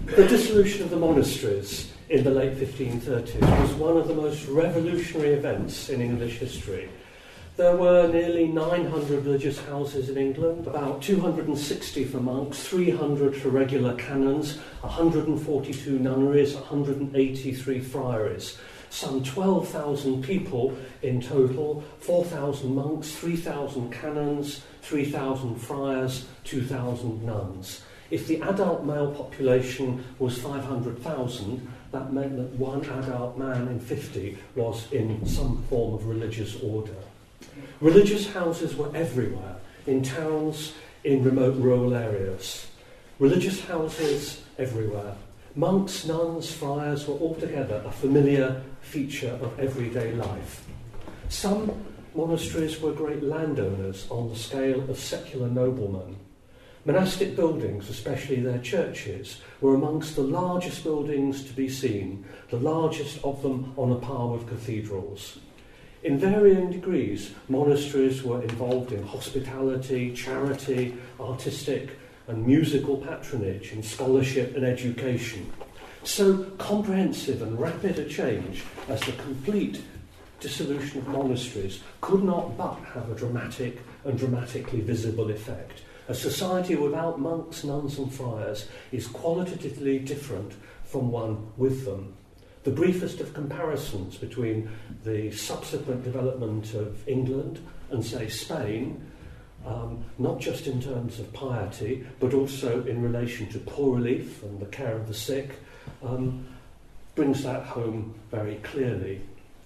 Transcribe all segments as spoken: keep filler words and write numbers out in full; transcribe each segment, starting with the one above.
The dissolution of the monasteries in the late fifteen thirties was one of the most revolutionary events in English history. There were nearly nine hundred religious houses in England, about two hundred sixty for monks, three hundred for regular canons, one hundred forty-two nunneries, one hundred eighty-three friaries, some twelve thousand people in total, four thousand monks, three thousand canons, three thousand friars, two thousand nuns. If the adult male population was five hundred thousand, that meant that one adult man in fifty was in some form of religious order. Religious houses were everywhere, in towns, in remote rural areas. Religious houses everywhere. Monks, nuns, friars were altogether a familiar feature of everyday life. Some monasteries were great landowners on the scale of secular noblemen. Monastic buildings, especially their churches, were amongst the largest buildings to be seen, the largest of them on a par with cathedrals. In varying degrees, monasteries were involved in hospitality, charity, artistic and musical patronage, in scholarship and education. So comprehensive and rapid a change as the complete dissolution of monasteries could not but have a dramatic and dramatically visible effect. A society without monks, nuns and friars is qualitatively different from one with them. The briefest of comparisons between the subsequent development of England and, say, Spain, um, not just in terms of piety, but also in relation to poor relief and the care of the sick, um, brings that home very clearly.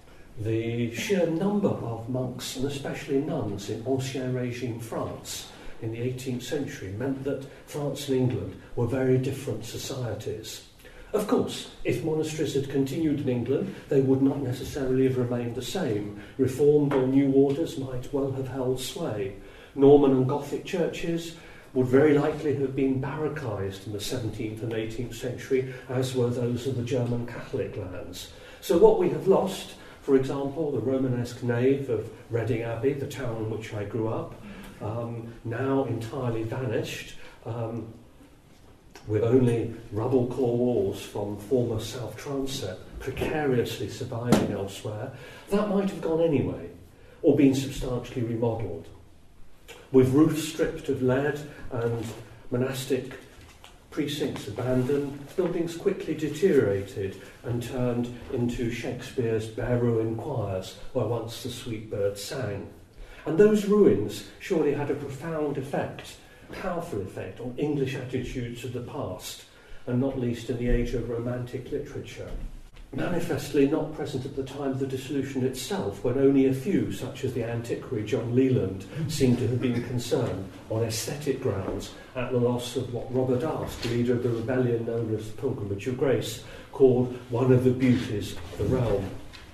The sheer number of monks, and especially nuns, in Ancien Regime France in the eighteenth century meant that France and England were very different societies. Of course, if monasteries had continued in England, they would not necessarily have remained the same. Reformed or new orders might well have held sway. Norman and Gothic churches would very likely have been barrackised in the seventeenth and eighteenth century, as were those of the German Catholic lands. So what we have lost, for example, the Romanesque nave of Reading Abbey, the town in which I grew up, um, now entirely vanished, um, with only rubble core walls from former South Transept precariously surviving elsewhere, that might have gone anyway, or been substantially remodelled. With roofs stripped of lead and monastic precincts abandoned, buildings quickly deteriorated and turned into Shakespeare's bare ruin choirs where once the sweet birds sang. And those ruins surely had a profound effect, powerful effect on English attitudes of the past, and not least in the age of Romantic literature. Manifestly not present at the time of the dissolution itself, when only a few, such as the antiquary John Leland, seem to have been concerned on aesthetic grounds at the loss of what Robert Aske, leader of the rebellion known as the Pilgrimage of Grace, called one of the beauties of the realm.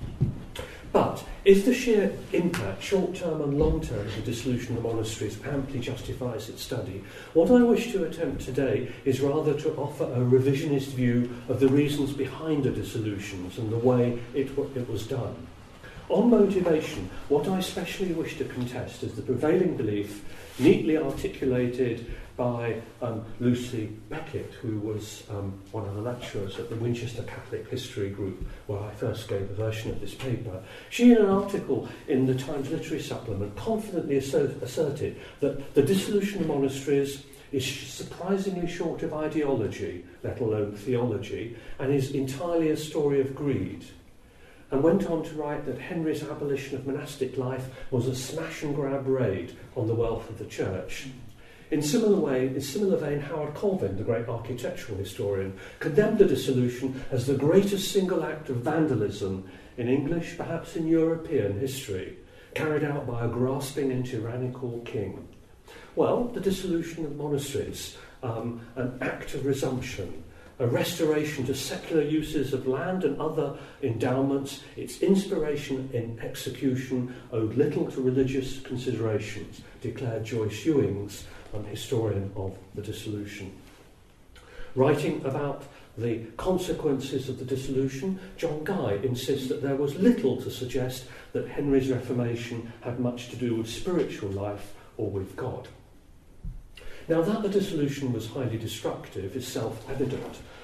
But if the sheer impact, short-term and long-term, of the dissolution of monasteries amply justifies its study, what I wish to attempt today is rather to offer a revisionist view of the reasons behind the dissolutions and the way it, it was done. On motivation, what I especially wish to contest is the prevailing belief, neatly articulated by um, Lucy Beckett, who was um, one of the lecturers at the Winchester Catholic History Group, where I first gave a version of this paper. She, in an article in the Times Literary Supplement, confidently assert- asserted that the dissolution of monasteries is surprisingly short of ideology, let alone theology, and is entirely a story of greed, and went on to write that Henry's abolition of monastic life was a smash-and-grab raid on the wealth of the church. In similar way, in similar vein, Howard Colvin, the great architectural historian, condemned the dissolution as the greatest single act of vandalism in English, perhaps in European history, carried out by a grasping and tyrannical king. Well, the dissolution of monasteries, um, an act of resumption, a restoration to secular uses of land and other endowments, its inspiration in execution owed little to religious considerations, declared Joyce Ewings, um, historian of the dissolution. Writing about the consequences of the dissolution, John Guy insists that there was little to suggest that Henry's Reformation had much to do with spiritual life or with God. Now, that the dissolution was highly destructive is self-evident.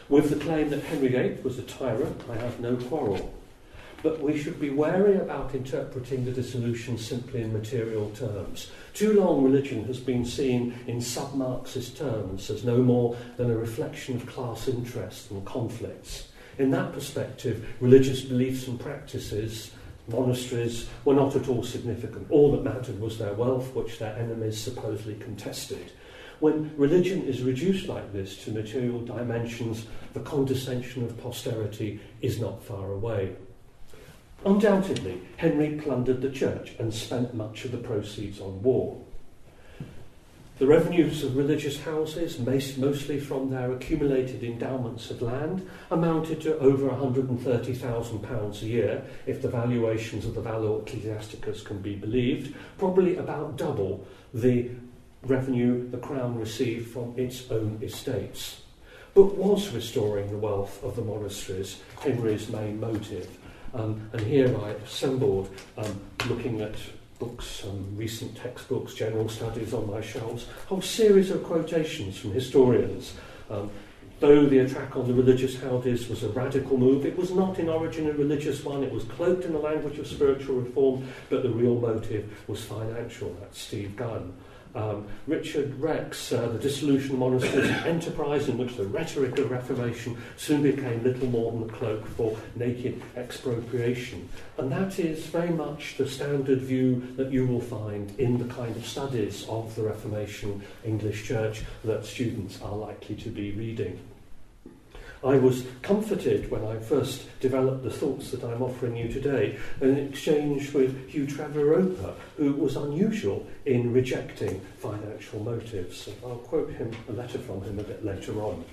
With the claim that Henry the Eighth was a tyrant, I have no quarrel. But we should be wary about interpreting the dissolution simply in material terms. Too long religion has been seen in sub-Marxist terms as no more than a reflection of class interests and conflicts. In that perspective, religious beliefs and practices, monasteries, were not at all significant. All that mattered was their wealth, which their enemies supposedly contested. When religion is reduced like this to material dimensions, the condescension of posterity is not far away. Undoubtedly, Henry plundered the church and spent much of the proceeds on war. The revenues of religious houses, mostly from their accumulated endowments of land, amounted to over one hundred thirty thousand pounds a year, if the valuations of the Valor Ecclesiasticus can be believed, probably about double the revenue the Crown received from its own estates. But was restoring the wealth of the monasteries Henry's main motive? Um, and here I assembled, um, looking at books, um, recent textbooks, general studies on my shelves, a whole series of quotations from historians. Um, though the attack on the religious houses was a radical move, it was not in origin a religious one. It was cloaked in the language of spiritual reform, but the real motive was financial. That's Steve Gunn. Um, Richard Rex, uh, The Dissolution of Monasteries, an enterprise in which the rhetoric of Reformation soon became little more than a cloak for naked expropriation. And that is very much the standard view that you will find in the kind of studies of the Reformation English Church that students are likely to be reading. I was comforted when I first developed the thoughts that I'm offering you today in exchange with Hugh Trevor Roper, who was unusual in rejecting financial motives. I'll quote him a letter from him a bit later on.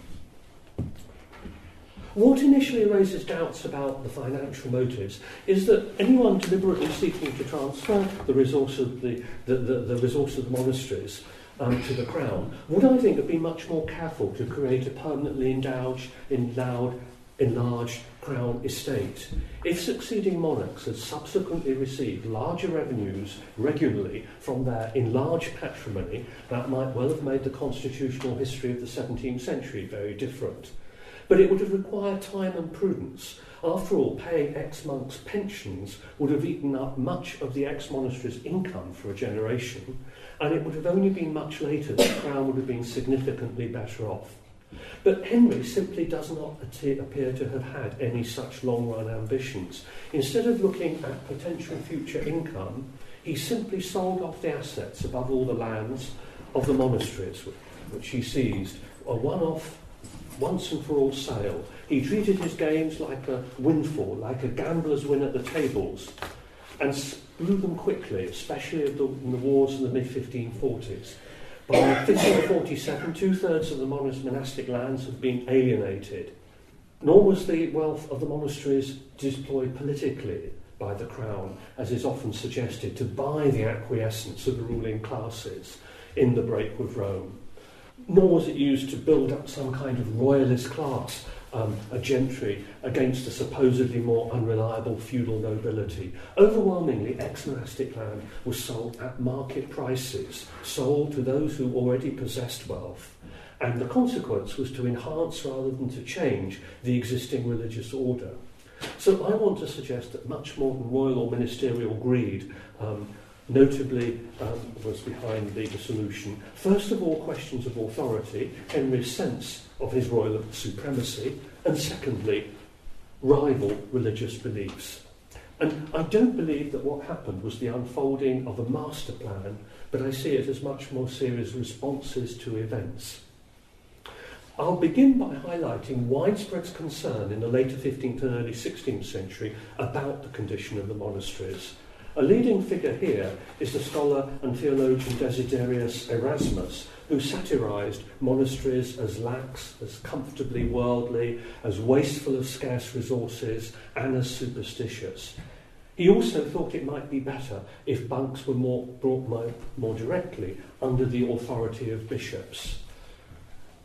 What initially raises doubts about the financial motives is that anyone deliberately seeking to transfer the resource of the, the, the, the, resource of the monasteries Um, to the Crown, would I think have been much more careful to create a permanently endowed, endowed, enlarged Crown estate. If succeeding monarchs had subsequently received larger revenues regularly from their enlarged patrimony, that might well have made the constitutional history of the seventeenth century very different. But it would have required time and prudence. After all, paying ex-monks' pensions would have eaten up much of the ex-monastery's income for a generation, and it would have only been much later that the Crown would have been significantly better off. But Henry simply does not appear to have had any such long-run ambitions. Instead of looking at potential future income, he simply sold off the assets, above all the lands, of the monasteries, which he seized, a one-off, once-and-for-all sale. He treated his gains like a windfall, like a gambler's win at the tables, and blew them quickly, especially in the, in the wars in the mid fifteen forties. By fifteen forty-seven, two-thirds of the monastic lands had been alienated. Nor was the wealth of the monasteries deployed politically by the Crown, as is often suggested, to buy the acquiescence of the ruling classes in the break with Rome. Nor was it used to build up some kind of royalist class, um, a gentry, against a supposedly more unreliable feudal nobility. Overwhelmingly, ex-monastic land was sold at market prices, sold to those who already possessed wealth. And the consequence was to enhance rather than to change the existing religious order. So I want to suggest that much more than royal or ministerial greed um, notably um, was behind the dissolution. First of all, questions of authority, Henry's sense of his royal supremacy, and secondly, rival religious beliefs. And I don't believe that what happened was the unfolding of a master plan, but I see it as much more serious responses to events. I'll begin by highlighting widespread concern in the later fifteenth and early sixteenth century about the condition of the monasteries. A leading figure here is the scholar and theologian Desiderius Erasmus, who satirised monasteries as lax, as comfortably worldly, as wasteful of scarce resources, and as superstitious. He also thought it might be better if monks were more, brought more, more directly under the authority of bishops.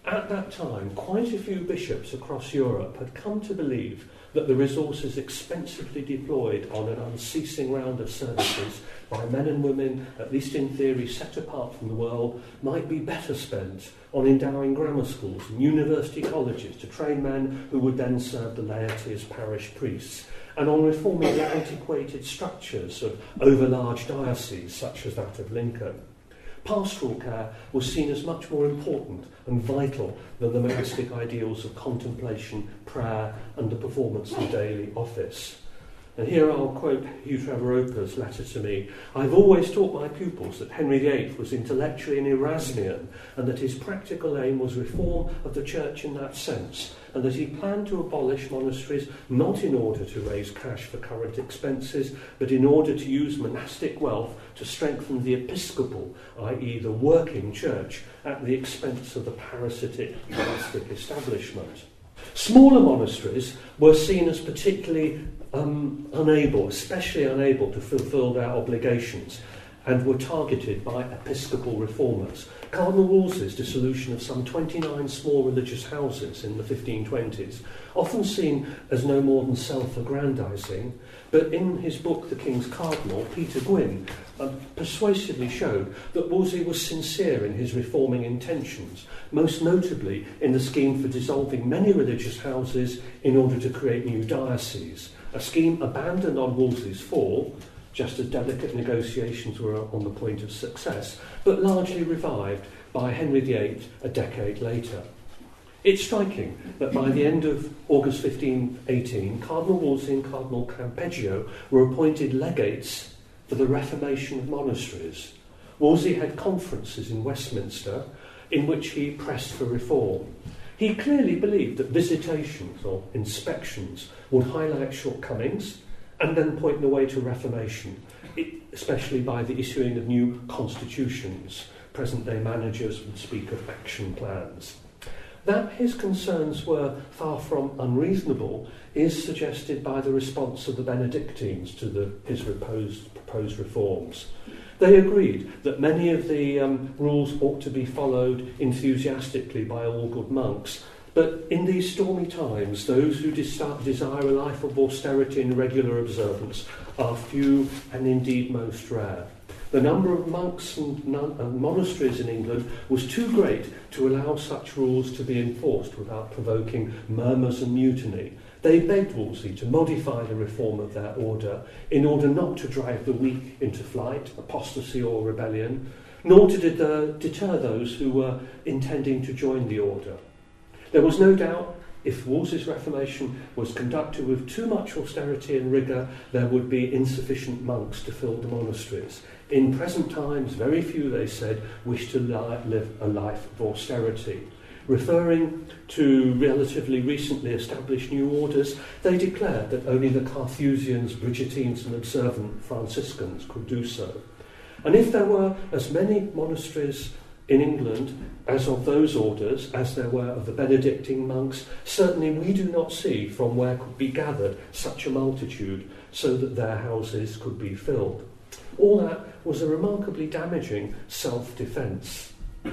At that time, quite a few bishops across Europe had come to believe that the resources expensively deployed on an unceasing round of services by men and women, at least in theory, set apart from the world, might be better spent on endowing grammar schools and university colleges to train men who would then serve the laity as parish priests, and on reforming the antiquated structures of overlarge dioceses such as that of Lincoln. Pastoral care was seen as much more important and vital than the monastic ideals of contemplation, prayer, and the performance of daily office. And here I'll quote Hugh Trevor Roper's letter to me. "I've always taught my pupils that Henry the Eighth was intellectually an Erasmian, and that his practical aim was reform of the church in that sense, and that he planned to abolish monasteries not in order to raise cash for current expenses, but in order to use monastic wealth to strengthen the episcopal, that is the working church, at the expense of the parasitic monastic establishment." Smaller monasteries were seen as particularly um, unable, especially unable to fulfil their obligations, and were targeted by episcopal reformers. Cardinal Wolsey's dissolution of some twenty-nine small religious houses in the fifteen twenties, often seen as no more than self-aggrandising, but in his book The King's Cardinal, Peter Gwynn uh, persuasively showed that Wolsey was sincere in his reforming intentions, most notably in the scheme for dissolving many religious houses in order to create new dioceses, a scheme abandoned on Wolsey's fall, just as delicate negotiations were on the point of success, but largely revived by Henry the Eighth a decade later. It's striking that by the end of August fifteen eighteen, Cardinal Wolsey and Cardinal Campeggio were appointed legates for the reformation of monasteries. Wolsey had conferences in Westminster in which he pressed for reform. He clearly believed that visitations or inspections would highlight shortcomings and then point the way to reformation, especially by the issuing of new constitutions. Present-day managers would speak of action plans. That his concerns were far from unreasonable is suggested by the response of the Benedictines to the, his proposed, proposed reforms. They agreed that many of the um, rules ought to be followed enthusiastically by all good monks, but in these stormy times, those who des- desire a life of austerity and regular observance are few and indeed most rare. The number of monks and, nun- and monasteries in England was too great to allow such rules to be enforced without provoking murmurs and mutiny. They begged Wolsey to modify the reform of their order in order not to drive the weak into flight, apostasy or rebellion, nor to deter, deter those who were intending to join the order. There was no doubt if Wolsey's reformation was conducted with too much austerity and rigour, there would be insufficient monks to fill the monasteries. In present times, very few, they said, wish to li- live a life of austerity. Referring to relatively recently established new orders, they declared that only the Carthusians, Brigittines and observant Franciscans could do so. And if there were as many monasteries in England as of those orders as there were of the Benedictine monks, certainly we do not see from where could be gathered such a multitude so that their houses could be filled. All that was a remarkably damaging self-defence.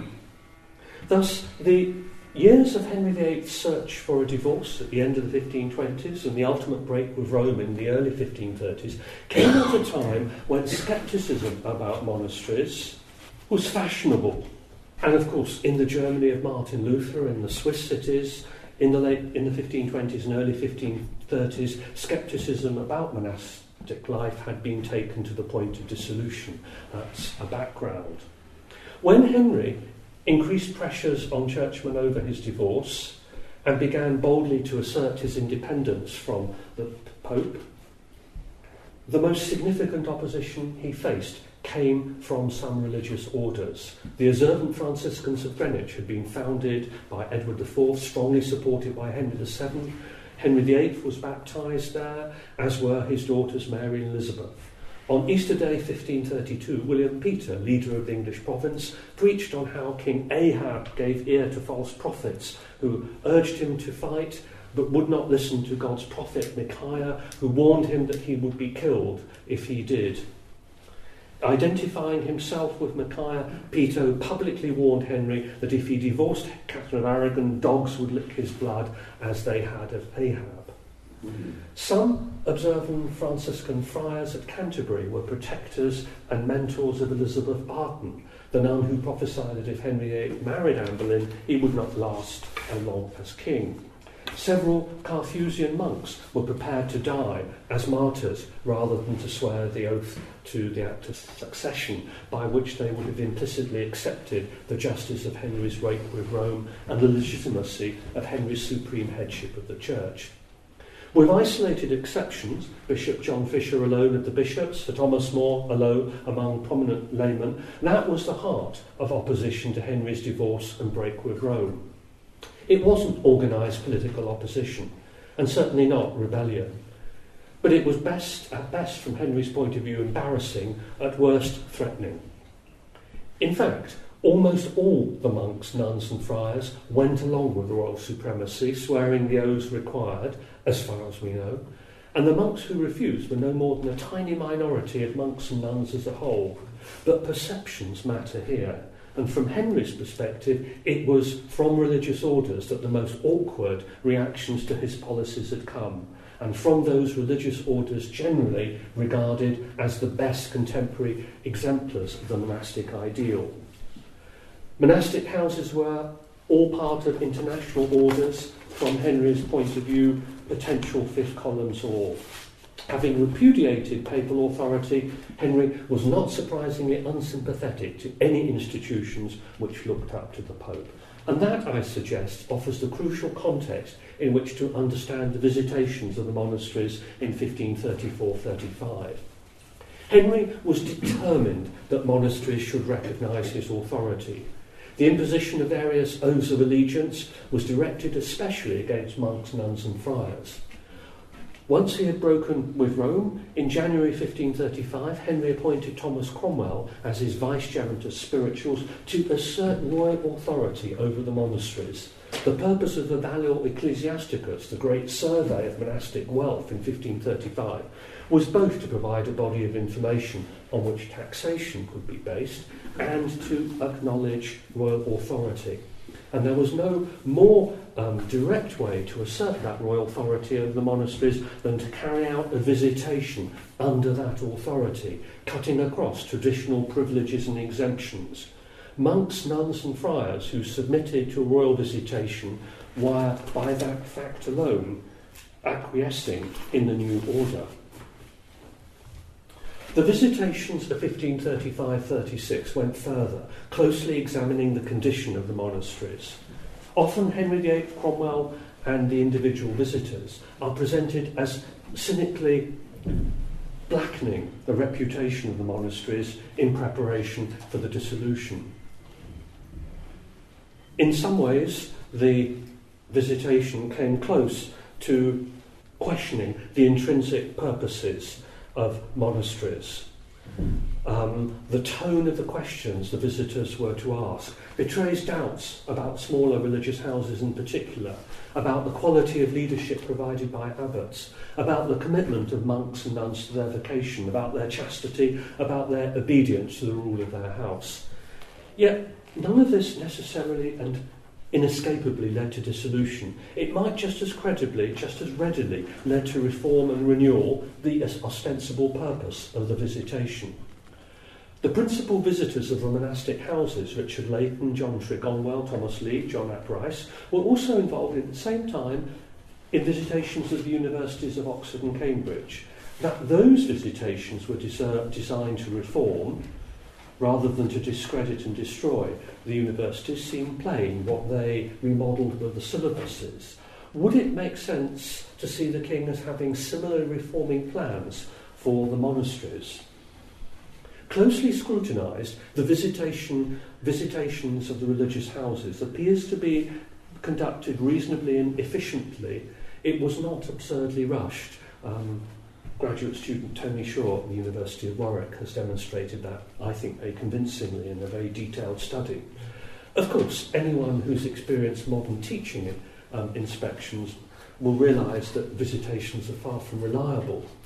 Thus, the years of Henry the Eighth's search for a divorce at the end of the fifteen twenties and the ultimate break with Rome in the early fifteen thirties came at a time when scepticism about monasteries was fashionable. And of course, in the Germany of Martin Luther, in the Swiss cities, in the late in the fifteen twenties and early fifteen thirties, scepticism about monastic life had been taken to the point of dissolution. That's a background. When Henry increased pressures on churchmen over his divorce and began boldly to assert his independence from the Pope, the most significant opposition he faced came from some religious orders. The Observant Franciscans of Greenwich had been founded by Edward the Fourth, strongly supported by Henry the Seventh. Henry the Eighth was baptised there, as were his daughters Mary and Elizabeth. On Easter Day fifteen thirty-two, William Peter, leader of the English province, preached on how King Ahab gave ear to false prophets who urged him to fight but would not listen to God's prophet Micaiah, who warned him that he would be killed if he did. Identifying himself with Micaiah, Peter publicly warned Henry that if he divorced Catherine of Aragon, dogs would lick his blood as they had of Ahab. Mm-hmm. Some observant Franciscan friars at Canterbury were protectors and mentors of Elizabeth Barton, the nun who prophesied that if Henry the eighth married Anne Boleyn, he would not last as long as king. Several Carthusian monks were prepared to die as martyrs rather than to swear the oath to the act of succession, by which they would have implicitly accepted the justice of Henry's rape with Rome and the legitimacy of Henry's supreme headship of the Church. With isolated exceptions, Bishop John Fisher alone of the bishops, Sir Thomas More alone among prominent laymen, that was the heart of opposition to Henry's divorce and break with Rome. It wasn't organised political opposition, and certainly not rebellion. But it was best, at best from Henry's point of view, embarrassing, at worst threatening. In fact, almost all the monks, nuns and friars went along with the royal supremacy, swearing the oaths required, as far as we know, and the monks who refused were no more than a tiny minority of monks and nuns as a whole. But perceptions matter here. And from Henry's perspective, it was from religious orders that the most awkward reactions to his policies had come, and from those religious orders generally regarded as the best contemporary exemplars of the monastic ideal. Monastic houses were all part of international orders, from Henry's point of view, potential fifth columns or. Having repudiated papal authority, Henry was not surprisingly unsympathetic to any institutions which looked up to the Pope. And that, I suggest, offers the crucial context in which to understand the visitations of the monasteries in fifteen thirty-four thirty-five. Henry was determined that monasteries should recognise his authority. The imposition of various oaths of allegiance was directed especially against monks, nuns and friars. Once he had broken with Rome, in January fifteen thirty-five, Henry appointed Thomas Cromwell as his vicegerent of spirituals to assert royal authority over the monasteries. The purpose of the Valor Ecclesiasticus, the great survey of monastic wealth in fifteen thirty-five, was both to provide a body of information on which taxation could be based and to acknowledge royal authority. And there was no more um, direct way to assert that royal authority over the monasteries than to carry out a visitation under that authority, cutting across traditional privileges and exemptions. Monks, nuns and friars who submitted to a royal visitation were, by that fact alone, acquiescing in the new order. The visitations of fifteen thirty-five thirty-six went further, closely examining the condition of the monasteries. Often Henry the eighth, Cromwell and the individual visitors are presented as cynically blackening the reputation of the monasteries in preparation for the dissolution. In some ways, the visitation came close to questioning the intrinsic purposes of monasteries. Um, the tone of the questions the visitors were to ask betrays doubts about smaller religious houses in particular, about the quality of leadership provided by abbots, about the commitment of monks and nuns to their vocation, about their chastity, about their obedience to the rule of their house. Yet none of this necessarily and inescapably led to dissolution. It might just as credibly, just as readily, lead to reform and renewal, the ostensible purpose of the visitation. The principal visitors of the monastic houses, Richard Leighton, John Tregonwell, Thomas Lee, John ap Rice, were also involved at the same time in visitations of the universities of Oxford and Cambridge. That those visitations were des- designed to reform rather than to discredit and destroy the universities seemed plain. What they remodelled were the syllabuses. Would it make sense to see the king as having similar reforming plans for the monasteries? Closely scrutinised, the visitation, visitations of the religious houses appears to be conducted reasonably and efficiently. It was not absurdly rushed. Um, Graduate student Tony Shaw at the University of Warwick has demonstrated that, I think, very convincingly in a very detailed study. Of course, anyone who's experienced modern teaching um, inspections will realise that visitations are far from reliable.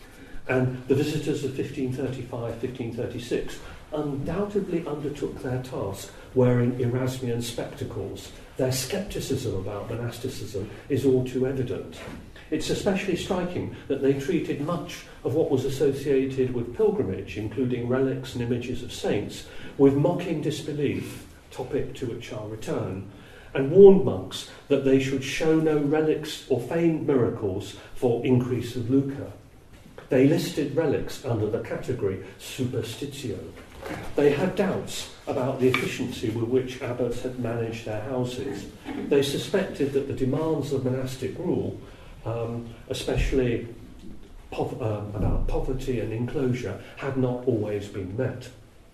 and the visitors of fifteen thirty-five, fifteen thirty-six undoubtedly undertook their task wearing Erasmian spectacles. Their scepticism about monasticism is all too evident. It's especially striking that they treated much of what was associated with pilgrimage, including relics and images of saints, with mocking disbelief, topic to which I'll return, and warned monks that they should show no relics or feigned miracles for increase of lucre. They listed relics under the category superstitio. They had doubts about the efficiency with which abbots had managed their houses. They suspected that the demands of monastic rule, um, especially pov- um, about poverty and enclosure, had not always been met.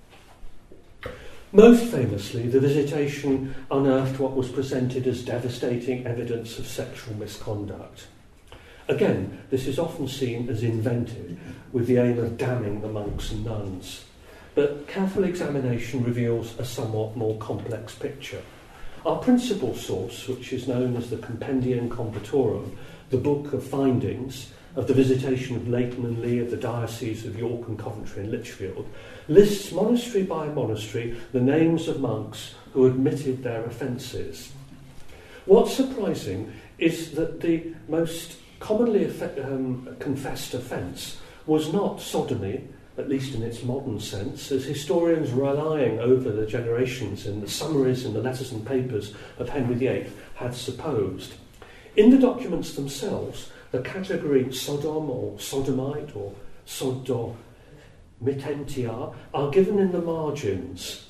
Most famously, the Visitation unearthed what was presented as devastating evidence of sexual misconduct. Again, this is often seen as invented, with the aim of damning the monks and nuns. But careful examination reveals a somewhat more complex picture. Our principal source, which is known as the Compendium Convitorum, the Book of Findings of the Visitation of Leighton and Lee of the Diocese of York and Coventry and Lichfield, lists monastery by monastery the names of monks who admitted their offences. What's surprising is that the most commonly um, confessed offence was not sodomy, at least in its modern sense, as historians relying over the generations in the summaries and the letters and papers of Henry the Eighth had supposed. In the documents themselves, the category Sodom or sodomite or sodomitentia are given in the margins.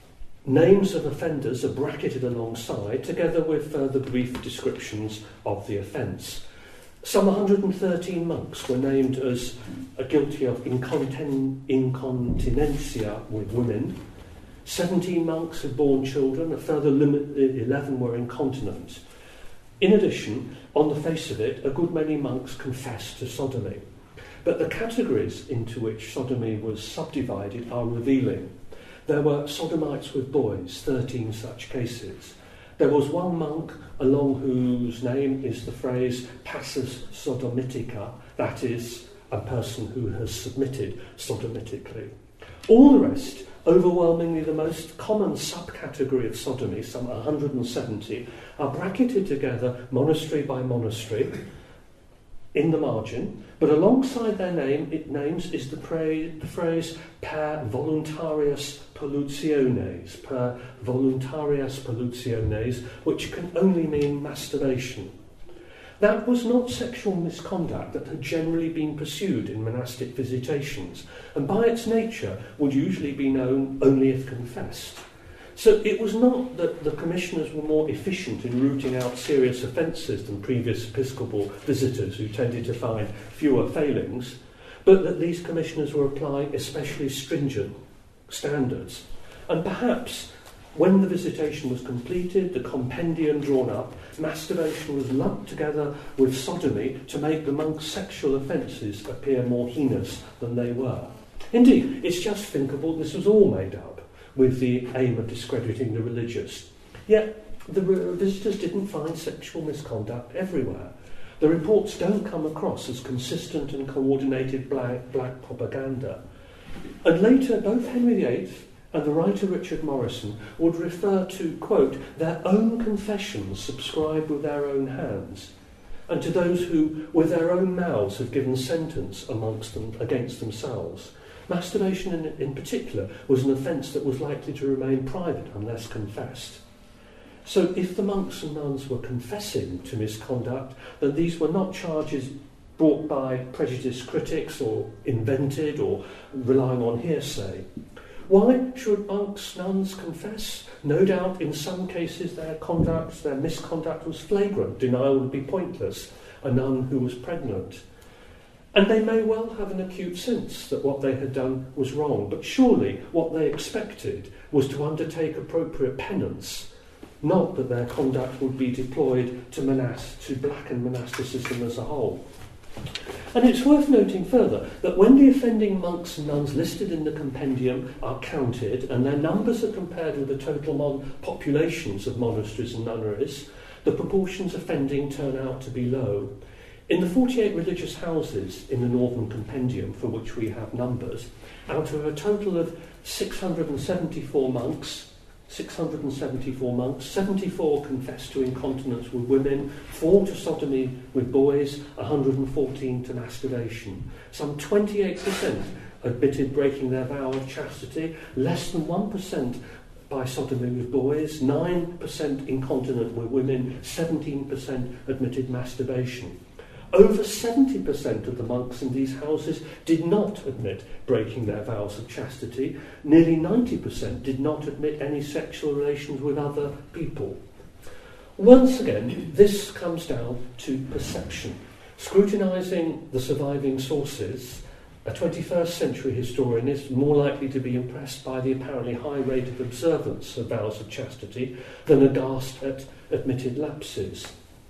Names of offenders are bracketed alongside, together with further brief descriptions of the offence. Some one hundred thirteen monks were named as guilty of incontin- incontinentia with women. seventeen monks had borne children, a further limit, eleven were incontinent. In addition, on the face of it, a good many monks confessed to sodomy. But the categories into which sodomy was subdivided are revealing. There were sodomites with boys, thirteen such cases. There was one monk along whose name is the phrase passus sodomitica, that is, a person who has submitted sodomitically. All the rest, overwhelmingly the most common subcategory of sodomy, some one hundred seventy, are bracketed together monastery by monastery in the margin, but alongside their name, it names is the, pra- the phrase per voluntarias pollutiones, per voluntarias pollutiones, which can only mean masturbation. That was not sexual misconduct that had generally been pursued in monastic visitations, and by its nature would usually be known only if confessed. So it was not that the commissioners were more efficient in rooting out serious offences than previous episcopal visitors who tended to find fewer failings, but that these commissioners were applying especially stringent standards. And perhaps when the visitation was completed, the compendium drawn up, masturbation was lumped together with sodomy to make the monks' sexual offences appear more heinous than they were. Indeed, it's just thinkable this was all made up with the aim of discrediting the religious. Yet the visitors didn't find sexual misconduct everywhere. The reports don't come across as consistent and coordinated black, black propaganda. And later, both Henry the Eighth and the writer Richard Morrison would refer to, quote, their own confessions subscribed with their own hands, and to those who, with their own mouths, have given sentence amongst them against themselves. Masturbation in, in particular was an offence that was likely to remain private unless confessed. So if the monks and nuns were confessing to misconduct, then these were not charges brought by prejudiced critics or invented or relying on hearsay. Why should monks, nuns confess? No doubt in some cases their conduct, their misconduct was flagrant. Denial would be pointless. A nun who was pregnant. And they may well have an acute sense that what they had done was wrong, but surely what they expected was to undertake appropriate penance, not that their conduct would be deployed to, monas- to blacken monasticism as a whole. And it's worth noting further that when the offending monks and nuns listed in the compendium are counted and their numbers are compared with the total mon- populations of monasteries and nunneries, the proportions offending turn out to be low. In the forty-eight religious houses in the Northern Compendium, for which we have numbers, out of a total of six hundred seventy-four monks, six hundred seventy-four monks, seventy-four confessed to incontinence with women, four to sodomy with boys, one hundred fourteen to masturbation. Some twenty-eight percent admitted breaking their vow of chastity, less than one percent by sodomy with boys, nine percent incontinent with women, seventeen percent admitted masturbation. Over seventy percent of the monks in these houses did not admit breaking their vows of chastity. Nearly ninety percent did not admit any sexual relations with other people. Once again, this comes down to perception. Scrutinising the surviving sources, a twenty-first century historian is more likely to be impressed by the apparently high rate of observance of vows of chastity than aghast at admitted lapses.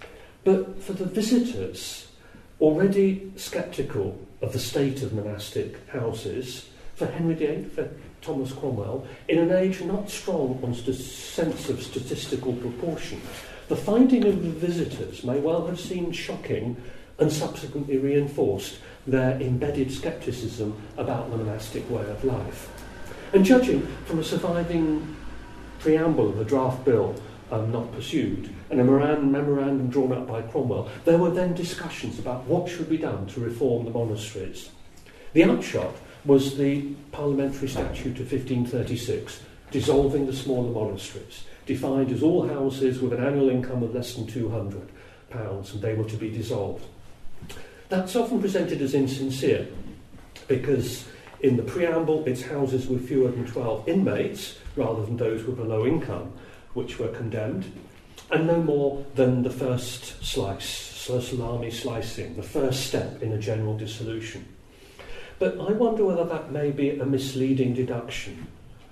But for the visitors, already sceptical of the state of monastic houses, for Henry the Eighth, for Thomas Cromwell, in an age not strong on st- sense of statistical proportion, the finding of the visitors may well have seemed shocking and subsequently reinforced their embedded scepticism about the monastic way of life. And judging from a surviving preamble of the draft bill um, not pursued, and a memorandum drawn up by Cromwell, there were then discussions about what should be done to reform the monasteries. The upshot was the Parliamentary Statute of fifteen thirty-six, dissolving the smaller monasteries, defined as all houses with an annual income of less than two hundred pounds, and they were to be dissolved. That's often presented as insincere, because in the preamble it's houses with fewer than twelve inmates, rather than those with a low income, which were condemned, and no more than the first slice, salami slicing, the first step in a general dissolution. But I wonder whether that may be a misleading deduction.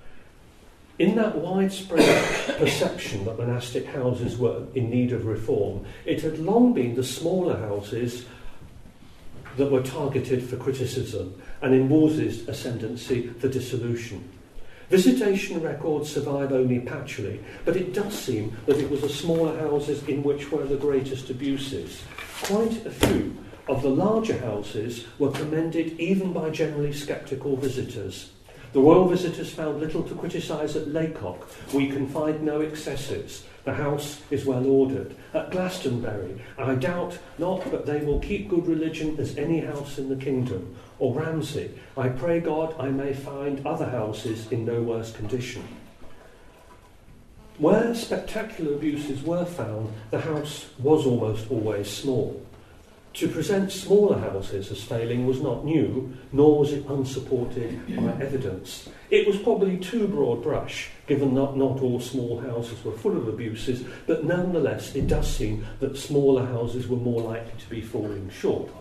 In that widespread perception that monastic houses were in need of reform, it had long been the smaller houses that were targeted for criticism, and in Wolsey's ascendancy for dissolution. Visitation records survive only patchily, but it does seem that it was the smaller houses in which were the greatest abuses. Quite a few of the larger houses were commended even by generally sceptical visitors. The royal visitors found little to criticise at Laycock. We can find no excesses. The house is well ordered. At Glastonbury, I doubt not but they will keep good religion as any house in the kingdom. Or Ramsey, I pray God I may find other houses in no worse condition. Where spectacular abuses were found, the house was almost always small. To present smaller houses as failing was not new, nor was it unsupported by evidence. It was probably too broad brush, given that not all small houses were full of abuses, but nonetheless it does seem that smaller houses were more likely to be falling short.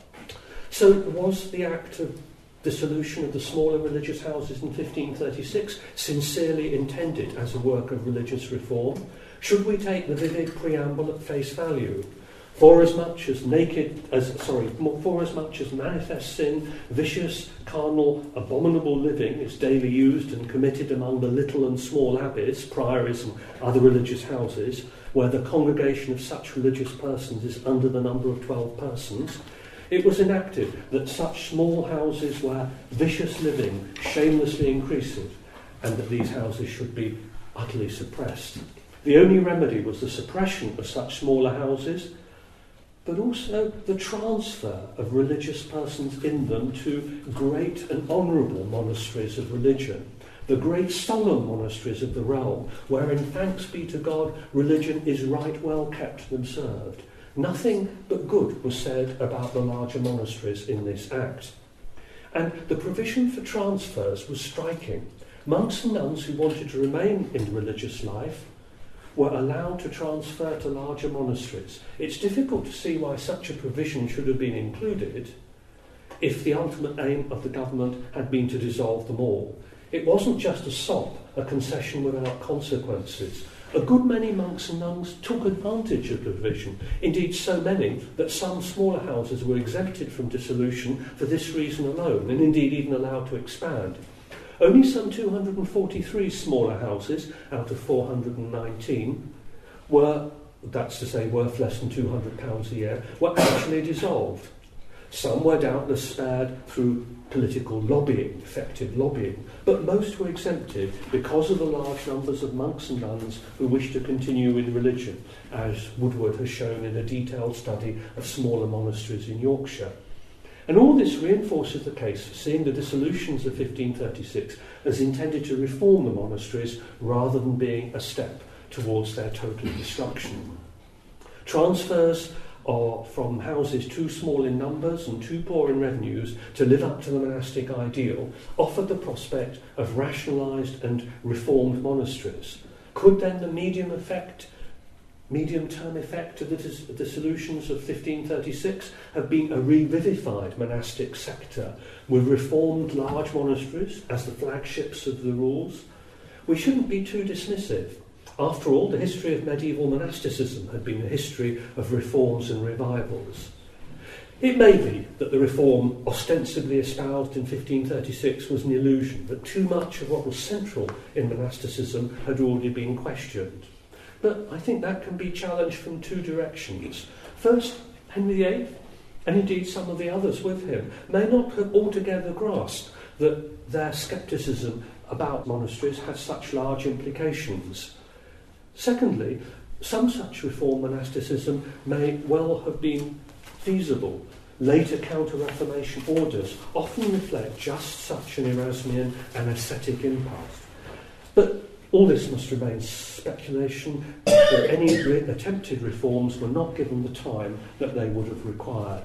So was the act of dissolution of the smaller religious houses in fifteen thirty-six sincerely intended as a work of religious reform? Should we take the vivid preamble at face value? For as much as naked, as sorry, for as much as manifest sin, vicious, carnal, abominable living is daily used and committed among the little and small abbeys, priories, and other religious houses, where the congregation of such religious persons is under the number of twelve persons, it was enacted that such small houses where vicious living shamelessly increases, and that these houses should be utterly suppressed. The only remedy was the suppression of such smaller houses, but also the transfer of religious persons in them to great and honourable monasteries of religion, the great solemn monasteries of the realm, wherein, thanks be to God, religion is right well kept and observed. Nothing but good was said about the larger monasteries in this act. And the provision for transfers was striking. Monks and nuns who wanted to remain in religious life were allowed to transfer to larger monasteries. It's difficult to see why such a provision should have been included if the ultimate aim of the government had been to dissolve them all. It wasn't just a sop, a concession without consequences. A good many monks and nuns took advantage of the provision, indeed so many that some smaller houses were exempted from dissolution for this reason alone, and indeed even allowed to expand. Only some two hundred forty-three smaller houses out of four hundred nineteen were that's to say worth less than two hundred pounds a year, were actually dissolved. Some were doubtless spared through political lobbying, effective lobbying, but most were exempted because of the large numbers of monks and nuns who wished to continue in religion, as Woodward has shown in a detailed study of smaller monasteries in Yorkshire. And all this reinforces the case for seeing the dissolutions of fifteen thirty-six as intended to reform the monasteries rather than being a step towards their total destruction. Transfers are from houses too small in numbers and too poor in revenues to live up to the monastic ideal offered the prospect of rationalised and reformed monasteries. Could then the medium effect, medium-term effect of the dis- dissolutions of fifteen thirty-six have been a revivified monastic sector with reformed large monasteries as the flagships of the rules? We shouldn't be too dismissive. After all, the history of medieval monasticism had been a history of reforms and revivals. It may be that the reform ostensibly espoused in fifteen thirty-six was an illusion, that too much of what was central in monasticism had already been questioned. But I think that can be challenged from two directions. First, Henry the Eighth, and indeed some of the others with him, may not have altogether grasped that their scepticism about monasteries had such large implications. Secondly, some such reform monasticism may well have been feasible. Later Counter-Reformation orders often reflect just such an Erasmian and ascetic impulse. But all this must remain speculation, that any re- attempted reforms were not given the time that they would have required.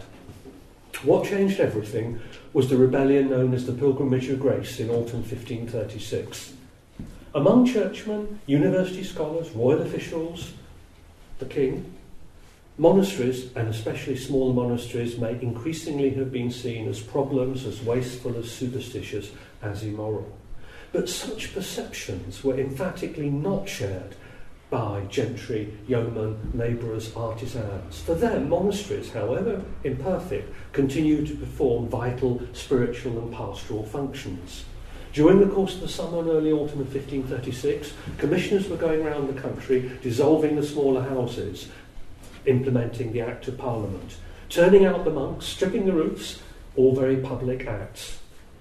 What changed everything was the rebellion known as the Pilgrimage of Grace in autumn fifteen thirty-six. Among churchmen, university scholars, royal officials, the king, monasteries, and especially small monasteries, may increasingly have been seen as problems, as wasteful, as superstitious, as immoral. But such perceptions were emphatically not shared by gentry, yeomen, labourers, artisans. For them, monasteries, however imperfect, continued to perform vital spiritual and pastoral functions. During the course of the summer and early autumn of fifteen thirty-six, commissioners were going around the country dissolving the smaller houses, implementing the Act of Parliament, turning out the monks, stripping the roofs, all very public acts.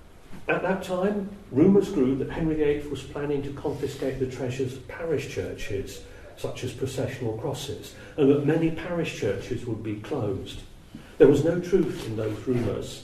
At that time, rumours grew that Henry the Eighth was planning to confiscate the treasures of parish churches, such as processional crosses, and that many parish churches would be closed. There was no truth in those rumours.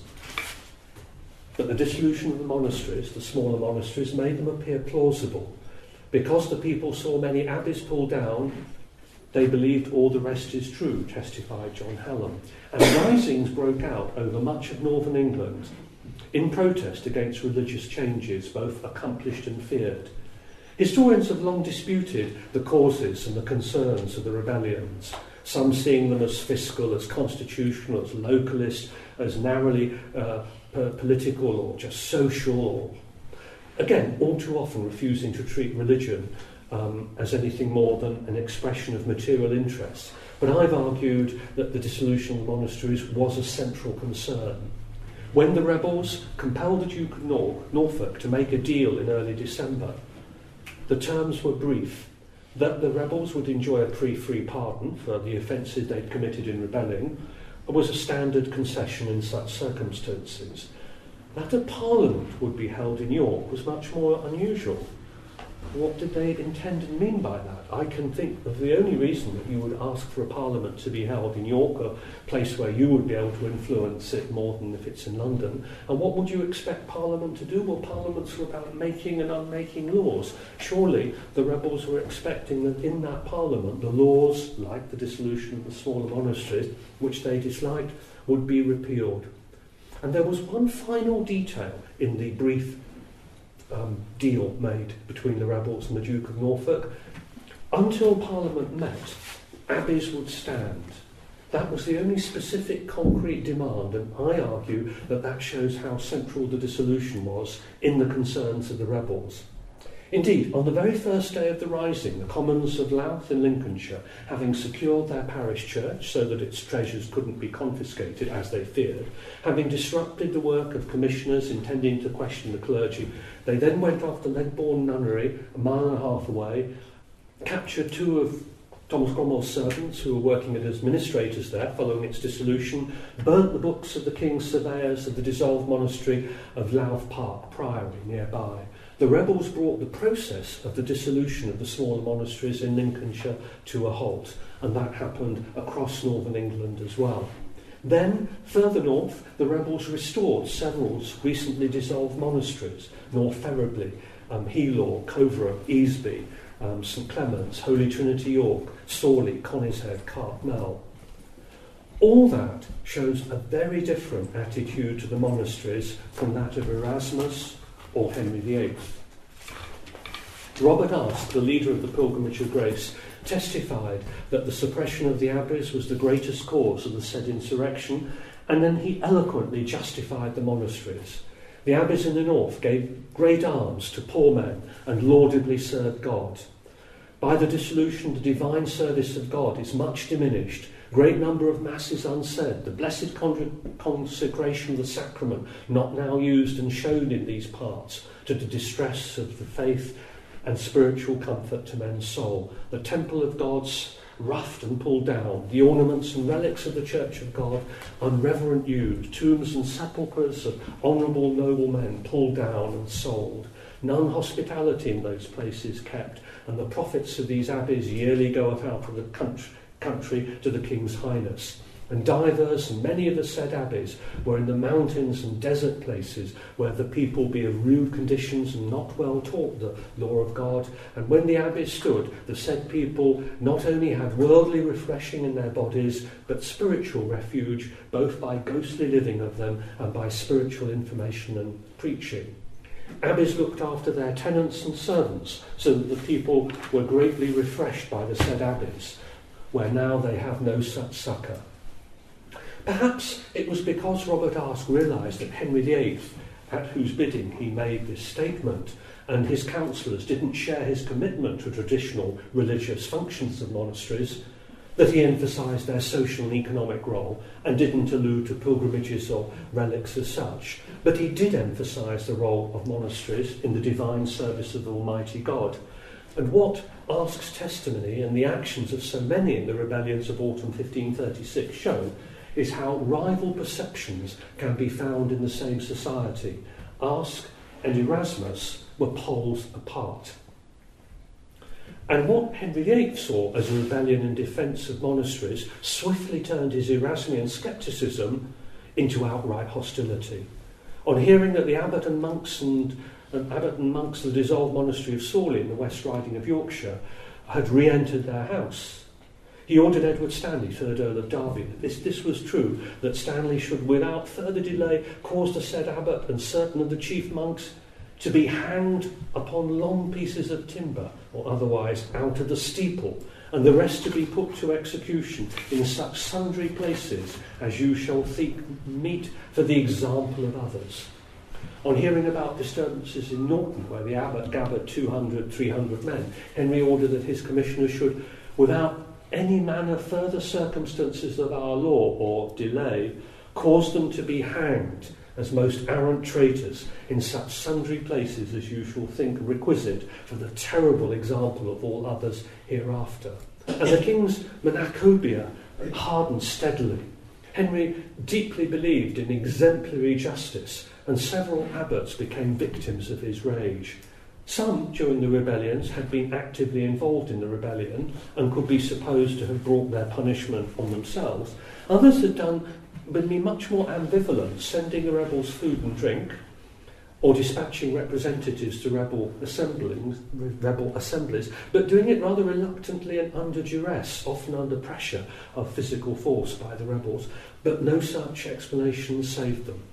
But the dissolution of the monasteries, the smaller monasteries, made them appear plausible. Because the people saw many abbeys pulled down, they believed all the rest is true, testified John Hallam. And risings broke out over much of northern England in protest against religious changes, both accomplished and feared. Historians have long disputed the causes and the concerns of the rebellions, some seeing them as fiscal, as constitutional, as localist, as narrowly uh, political or just social, or, again, all too often refusing to treat religion um, as anything more than an expression of material interests. But I've argued that the dissolution of monasteries was a central concern. When the rebels compelled the Duke of Nor- Norfolk to make a deal in early December, the terms were brief: that the rebels would enjoy a pre-free pardon for the offences they'd committed in rebelling, was a standard concession in such circumstances. That a parliament would be held in York was much more unusual. What did they intend and mean by that? I can think of the only reason that you would ask for a parliament to be held in York, a place where you would be able to influence it more than if it's in London. And what would you expect parliament to do? Well, parliaments were about making and unmaking laws. Surely the rebels were expecting that in that parliament the laws, like the dissolution of the smaller monasteries, which they disliked, would be repealed. And there was one final detail in the brief Um, deal made between the rebels and the Duke of Norfolk. Until Parliament met, abbeys would stand. That was the only specific concrete demand, and I argue that that shows how central the dissolution was in the concerns of the rebels. Indeed, on the very first day of the rising, the Commons of Louth in Lincolnshire, having secured their parish church so that its treasures couldn't be confiscated, as they feared, having disrupted the work of commissioners intending to question the clergy, they then went off to Ledbourne Nunnery, a mile and a half away, captured two of Thomas Cromwell's servants, who were working as administrators there following its dissolution, burnt the books of the king's surveyors of the dissolved monastery of Louth Park Priory nearby. The rebels brought the process of the dissolution of the smaller monasteries in Lincolnshire to a halt, and that happened across northern England as well. Then, further north, the rebels restored several recently dissolved monasteries, North Ferriby, um, Helaw, Coverham, Easby, um, St Clement's, Holy Trinity York, Sawley, Conishead, Cartmel. All that shows a very different attitude to the monasteries from that of Erasmus or Henry the Eighth. Robert Aske, the leader of the Pilgrimage of Grace, testified that the suppression of the abbeys was the greatest cause of the said insurrection, and then he eloquently justified the monasteries. The abbeys in the north gave great alms to poor men and laudably served God. By the dissolution, the divine service of God is much diminished, great number of masses unsaid, the blessed con- consecration of the sacrament not now used and shown in these parts, to the distress of the faith and spiritual comfort to men's soul. The temple of God's roughed and pulled down, the ornaments and relics of the Church of God unreverent used, tombs and sepulchres of honourable noble men pulled down and sold. None hospitality in those places kept, and the profits of these abbeys yearly goeth out of the country, country to the King's Highness. And divers and many of the said abbeys were in the mountains and desert places, where the people be of rude conditions and not well taught the law of God. And when the abbeys stood, the said people not only had worldly refreshing in their bodies, but spiritual refuge, both by ghostly living of them and by spiritual information and preaching. Abbeys looked after their tenants and servants, so that the people were greatly refreshed by the said abbeys, where now they have no such succour. Perhaps it was because Robert Aske realised that Henry the Eighth, at whose bidding he made this statement, and his councillors didn't share his commitment to traditional religious functions of monasteries, that he emphasised their social and economic role and didn't allude to pilgrimages or relics as such. But he did emphasise the role of monasteries in the divine service of Almighty God. And what Aske's testimony and the actions of so many in the rebellions of autumn fifteen thirty-six show is how rival perceptions can be found in the same society. Aske and Erasmus were poles apart. And what Henry the Eighth saw as a rebellion in defence of monasteries swiftly turned his Erasmian scepticism into outright hostility. On hearing that the abbot and monks and, and abbot and monks of the dissolved monastery of Sawley in the West Riding of Yorkshire had re-entered their house, he ordered Edward Stanley, third Earl of Derby, that this, this was true, that Stanley should without further delay cause the said abbot and certain of the chief monks to be hanged upon long pieces of timber, or otherwise out of the steeple, and the rest to be put to execution in such sundry places as you shall think meet for the example of others. On hearing about disturbances in Norton, where the abbot gathered two hundred, three hundred men, Henry ordered that his commissioners should, without any manner further circumstances of our law or delay, cause them to be hanged as most arrant traitors in such sundry places as you shall think requisite for the terrible example of all others hereafter. And the king's monachobia hardened steadily. Henry deeply believed in exemplary justice, and several abbots became victims of his rage. Some, during the rebellions, had been actively involved in the rebellion and could be supposed to have brought their punishment on themselves. Others had done, been much more ambivalent, sending the rebels food and drink, or dispatching representatives to rebel assemblies, rebel assemblies, but doing it rather reluctantly and under duress, often under pressure of physical force by the rebels. But no such explanation saved them.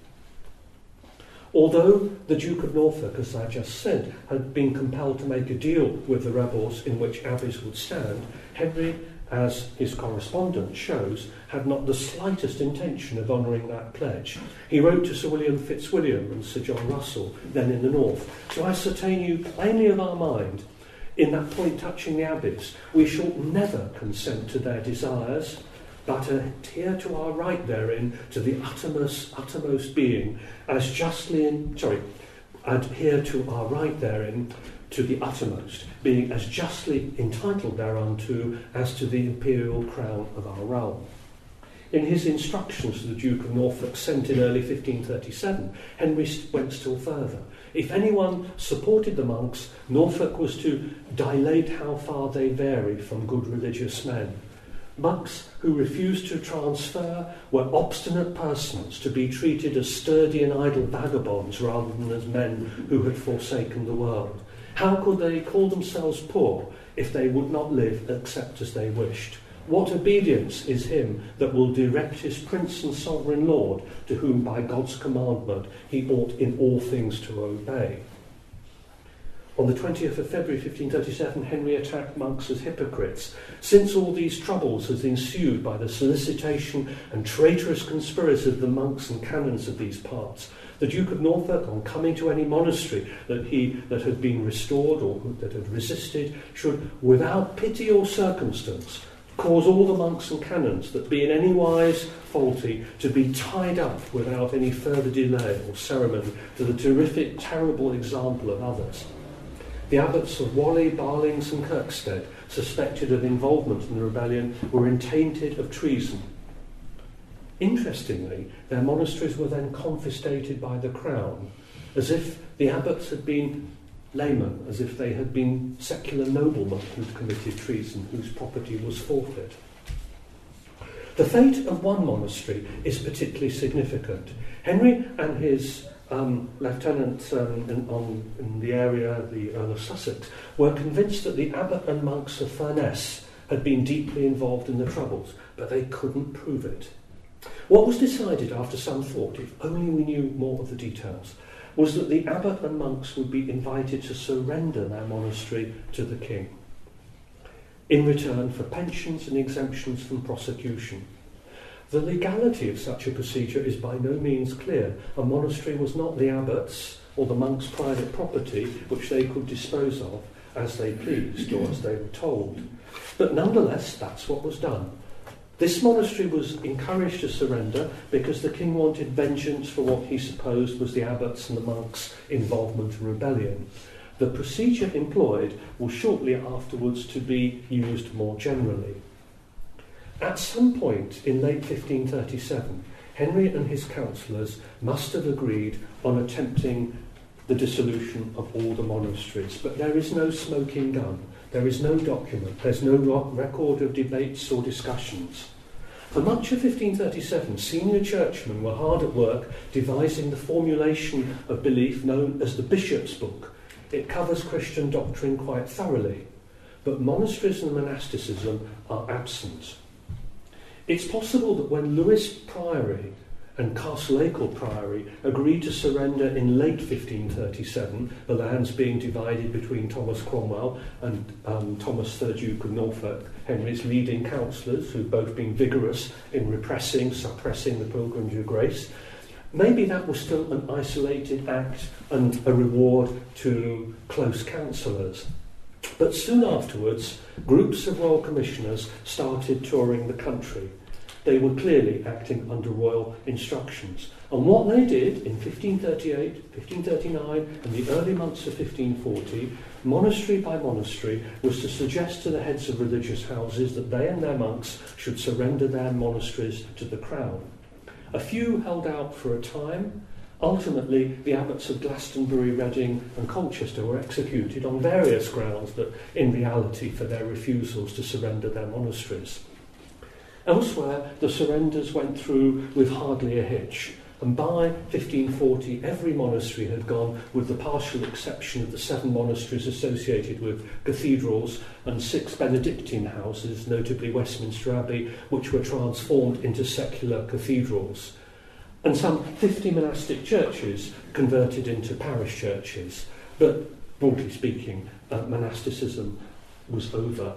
Although the Duke of Norfolk, as I just said, had been compelled to make a deal with the rebels in which abbeys would stand, Henry, as his correspondence shows, had not the slightest intention of honouring that pledge. He wrote to Sir William Fitzwilliam and Sir John Russell, then in the north, to ascertain you plainly of our mind, in that point touching the abbeys, we shall never consent to their desires, but adhere to our right therein to the uttermost, uttermost being, as justly in, sorry, adhere to our right therein, to the uttermost, being as justly entitled thereunto as to the imperial crown of our realm. In his instructions to the Duke of Norfolk, sent in early fifteen thirty-seven, Henry went still further. If anyone supported the monks, Norfolk was to dilate how far they vary from good religious men. Monks who refused to transfer were obstinate persons, to be treated as sturdy and idle vagabonds rather than as men who had forsaken the world. How could they call themselves poor if they would not live except as they wished? What obedience is him that will direct his prince and sovereign lord, to whom by God's commandment he ought in all things to obey? On the twentieth of February fifteen thirty-seven, Henry attacked monks as hypocrites. Since all these troubles had ensued by the solicitation and traitorous conspiracy of the monks and canons of these parts, the Duke of Norfolk, on coming to any monastery that he that had been restored or that had resisted, should, without pity or circumstance, cause all the monks and canons that be in any wise faulty to be tied up without any further delay or ceremony, to the terrific, terrible example of others. The abbots of Whalley, Barlings and Kirkstead, suspected of involvement in the rebellion, were entainted of treason. Interestingly, their monasteries were then confiscated by the crown, as if the abbots had been laymen, as if they had been secular noblemen who'd committed treason, whose property was forfeit. The fate of one monastery is particularly significant. Henry and his Um, lieutenant um, in, on, in the area, the Earl of Sussex, were convinced that the abbot and monks of Furness had been deeply involved in the troubles, but they couldn't prove it. What was decided after some thought, if only we knew more of the details, was that the abbot and monks would be invited to surrender their monastery to the king in return for pensions and exemptions from prosecution. The legality of such a procedure is by no means clear. A monastery was not the abbot's or the monk's private property, which they could dispose of as they pleased or as they were told. But nonetheless, that's what was done. This monastery was encouraged to surrender because the king wanted vengeance for what he supposed was the abbot's and the monks' involvement in rebellion. The procedure employed was shortly afterwards to be used more generally. At some point in late fifteen thirty-seven, Henry and his councillors must have agreed on attempting the dissolution of all the monasteries, but there is no smoking gun, there is no document, there's no record of debates or discussions. For much of fifteen thirty-seven, senior churchmen were hard at work devising the formulation of belief known as the Bishop's Book. It covers Christian doctrine quite thoroughly, but monasteries and monasticism are absent. It's possible that when Lewes Priory and Castle Acle Priory agreed to surrender in late fifteen thirty-seven, the lands being divided between Thomas Cromwell and um, Thomas third Duke of Norfolk, Henry's leading councillors, who'd both been vigorous in repressing, suppressing the Pilgrimage of Grace, maybe that was still an isolated act and a reward to close councillors. But soon afterwards, groups of royal commissioners started touring the country. They were clearly acting under royal instructions. And what they did in fifteen thirty-eight, fifteen thirty-nine, and the early months of fifteen forty, monastery by monastery, was to suggest to the heads of religious houses that they and their monks should surrender their monasteries to the crown. A few held out for a time. Ultimately, the abbots of Glastonbury, Reading and Colchester were executed on various grounds, but in reality for their refusals to surrender their monasteries. Elsewhere, the surrenders went through with hardly a hitch, and by fifteen forty every monastery had gone, with the partial exception of the seven monasteries associated with cathedrals and six Benedictine houses, notably Westminster Abbey, which were transformed into secular cathedrals, and some fifty monastic churches converted into parish churches. But, broadly speaking, uh, monasticism was over.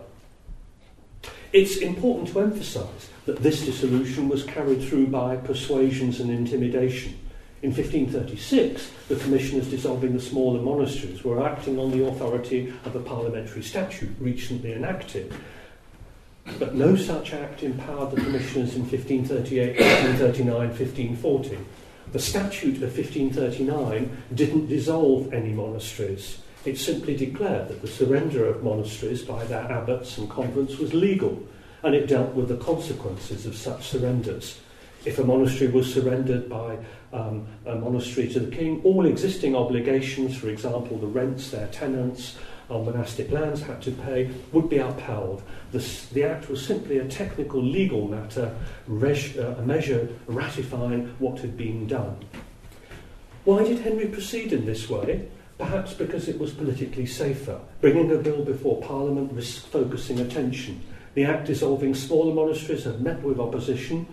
It's important to emphasise that this dissolution was carried through by persuasions and intimidation. In fifteen thirty-six, the commissioners dissolving the smaller monasteries were acting on the authority of a parliamentary statute recently enacted. But no such act empowered the commissioners in fifteen thirty-eight, fifteen thirty-nine, fifteen forty. The statute of fifteen thirty-nine didn't dissolve any monasteries. It simply declared that the surrender of monasteries by their abbots and convents was legal, and it dealt with the consequences of such surrenders. If a monastery was surrendered by um, a monastery to the king, all existing obligations, for example, the rents their tenants on monastic lands had to pay, would be upheld. The, the act was simply a technical legal matter, res, uh, a measure ratifying what had been done. Why did Henry proceed in this way? Perhaps because it was politically safer, bringing a bill before Parliament risks focusing attention. The Act dissolving smaller monasteries had met with opposition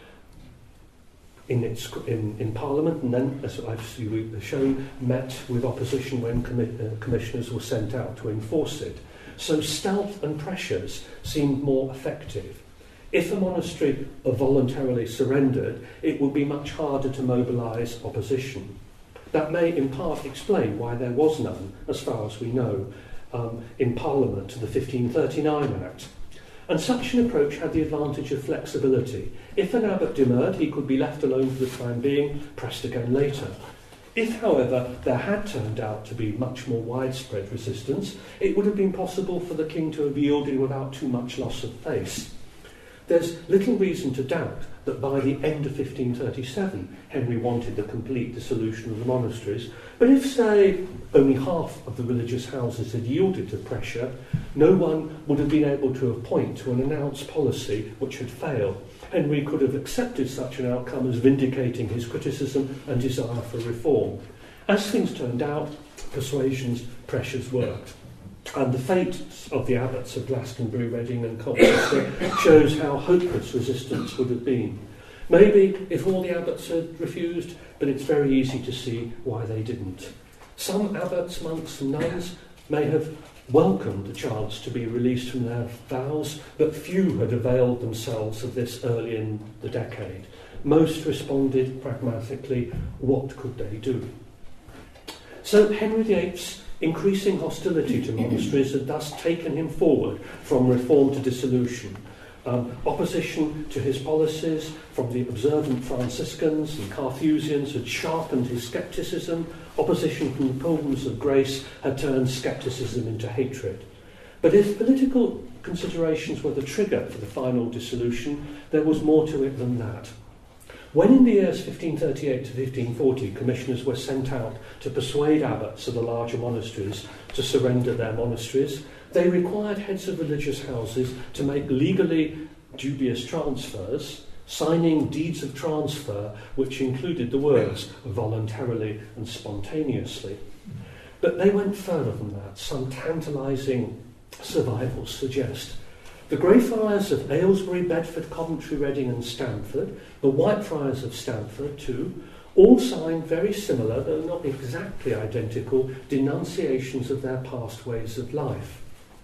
in, its, in, in Parliament, and then, as I've shown, met with opposition when commi- uh, commissioners were sent out to enforce it. So stealth and pressures seemed more effective. If a monastery voluntarily surrendered, it would be much harder to mobilise opposition. That may in part explain why there was none, as far as we know, um, in Parliament to the fifteen thirty-nine Act. And such an approach had the advantage of flexibility. If an abbot demurred, he could be left alone for the time being, pressed again later. If, however, there had turned out to be much more widespread resistance, it would have been possible for the king to have yielded without too much loss of face. There's little reason to doubt that by the end of fifteen thirty-seven, Henry wanted the complete dissolution of the monasteries, but if, say, only half of the religious houses had yielded to pressure, no one would have been able to point to an announced policy which had failed. Henry could have accepted such an outcome as vindicating his criticism and desire for reform. As things turned out, persuasions, pressures worked. And the fate of the abbots of Glastonbury, Reading and Colchester shows how hopeless resistance would have been. Maybe if all the abbots had refused, but it's very easy to see why they didn't. Some abbots, monks and nuns may have welcomed the chance to be released from their vows, but few had availed themselves of this early in the decade. Most responded pragmatically, what could they do? So Henry the Eighth's increasing hostility to monasteries had thus taken him forward from reform to dissolution. Um, opposition to his policies from the observant Franciscans and Carthusians had sharpened his scepticism. Opposition from the Pilgrims of Grace had turned scepticism into hatred. But if political considerations were the trigger for the final dissolution, there was more to it than that. When in the years fifteen thirty-eight to fifteen forty commissioners were sent out to persuade abbots of the larger monasteries to surrender their monasteries, they required heads of religious houses to make legally dubious transfers, signing deeds of transfer which included the words voluntarily and spontaneously. But they went further than that. Some tantalising survivals suggest the Greyfriars of Aylesbury, Bedford, Coventry, Reading and Stamford, the Whitefriars of Stamford too, all signed very similar, though not exactly identical, denunciations of their past ways of life.